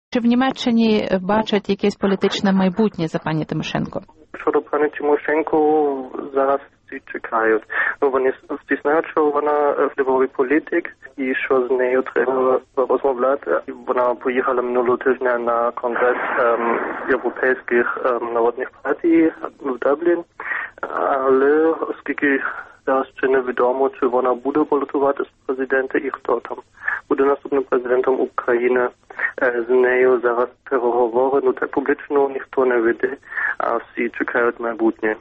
Чи в Німеччині бачать якесь політичне майбутнє за пані Тимошенко? Щодо пані Тимошенко, зараз всі чекають. Вони всі знають, що вона впливовий політик і що з нею треба розмовляти. Вона поїхала минулого тижня на конгрес європейських народних партій в Дублін. Але оскільки зараз ще невідомо, чи вона буде балотувати з президента і хто там буде наступним президентом України, з нею зараз переговори, так публічно ніхто не веде, а всі чекають майбутнє.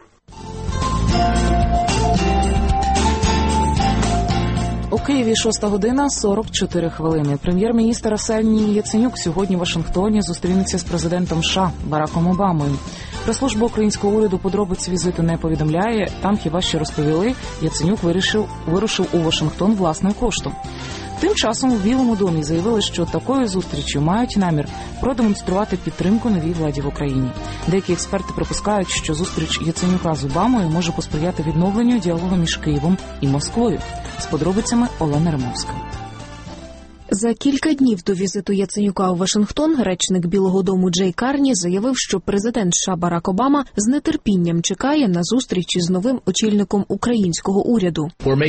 У Києві 6:44. Прем'єр-міністр Арсеній Яценюк сьогодні в Вашингтоні зустрінеться з президентом США Бараком Обамою. Прес-служба українського уряду подробиць візиту не повідомляє. Там хіба що розповіли, Яценюк вирушив у Вашингтон власною коштом. Тим часом у Білому домі заявили, що такою зустрічю мають намір продемонструвати підтримку новій владі в Україні. Деякі експерти припускають, що зустріч Яценюка з Обамою може посприяти відновленню діалогу між Києвом і Москвою. З подробицями Олена Римовська. За кілька днів до візиту Яценюка у Вашингтон речник Білого дому Джей Карні заявив, що президент США Барак Обама з нетерпінням чекає на зустріч із новим очільником українського уряду.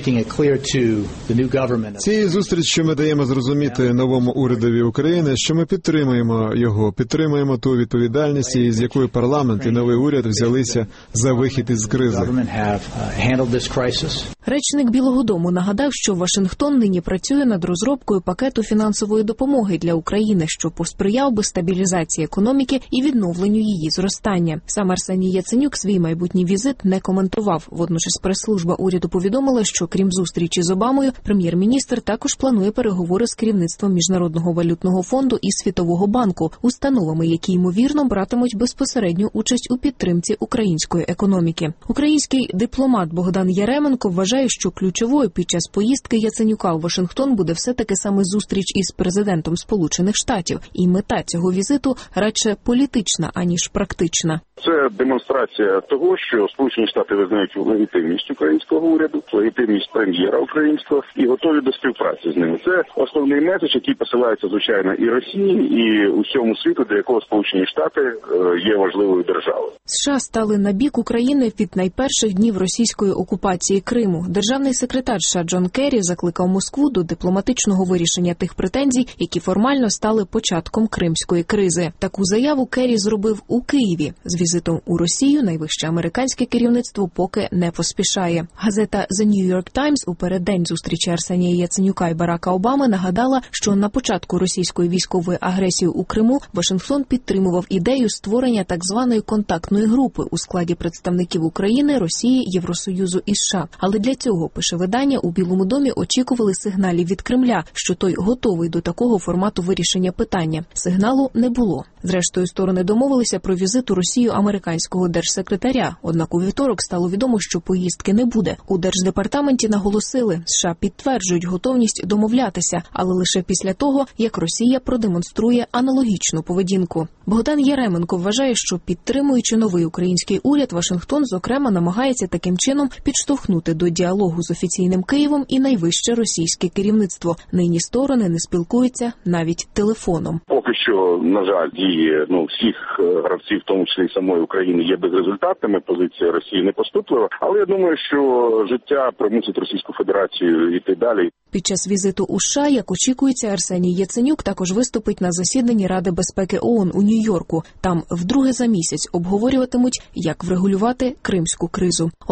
Цією зустрічю ми даємо зрозуміти новому урядові України, що ми підтримуємо його, підтримуємо ту відповідальність, з якою парламент і новий уряд взялися за вихід із кризи. Речник Білого дому нагадав, що Вашингтон нині працює над розробкою пакету фінансової допомоги для України, що посприяв би стабілізації економіки і відновленню її зростання. Сам Арсеній Яценюк свій майбутній візит не коментував. Водночас прес-служба уряду повідомила, що крім зустрічі з Обамою, прем'єр-міністр також планує переговори з керівництвом Міжнародного валютного фонду і Світового банку, установами, які, ймовірно, братимуть безпосередню участь у підтримці української економіки. Український дипломат Богдан Яременко вважає, що ключовою під час поїздки Яценюка у Вашингтон буде все-таки саме зустріч із президентом Сполучених Штатів. І мета цього візиту радше політична, аніж практична. Це демонстрація того, що Сполучені Штати визнають легітимність українського уряду, легітимність прем'єра українського і готові до співпраці з ними. Це основний меседж, який посилається, звичайно, і Росії, і усьому світу, для якого Сполучені Штати є важливою державою. США стали на бік України від найперших днів російської окупації Криму. Державний секретар США Джон Керрі закликав Москву до дипломатичного вирішення тих претензій, які формально стали початком кримської кризи. Таку заяву Керрі зробив у Києві. З візитом у Росію найвище американське керівництво поки не поспішає. Газета The New York Times у переддень зустрічі Арсенія Яценюка і Барака Обами нагадала, що на початку російської військової агресії у Криму Вашингтон підтримував ідею створення так званої контактної групи у складі представників України, Росії, Євросоюзу і США. Але для цього, пише видання, у Білому домі очікували сигналів від Кремля, що той готовий до такого формату вирішення питання. Сигналу не було. Зрештою, сторони домовилися про візит у Росію американського держсекретаря. Однак у вівторок стало відомо, що поїздки не буде. У Держдепартаменті наголосили, США підтверджують готовність домовлятися, але лише після того, як Росія продемонструє аналогічну поведінку. Богдан Яременко вважає, що підтримуючи новий український уряд, Вашингтон, зокрема, намагається таким чином підштовхнути до діалогу з офіційним Києвом і найвище російське керівництво. Нині сторони не спілкуються навіть телефоном. Поки що, на жаль, дії всіх гравців, в тому числі і самої України, є безрезультатними. Позиція Росії не поступлива. Але я думаю, що життя примусить Російську Федерацію йти далі. Під час візиту у США, як очікується, Арсеній Яценюк також виступить на засіданні Ради безпеки ООН у Нью-Йорку. Там вдруге за місяць обговорюватимуть, як врегулювати кримську кризу.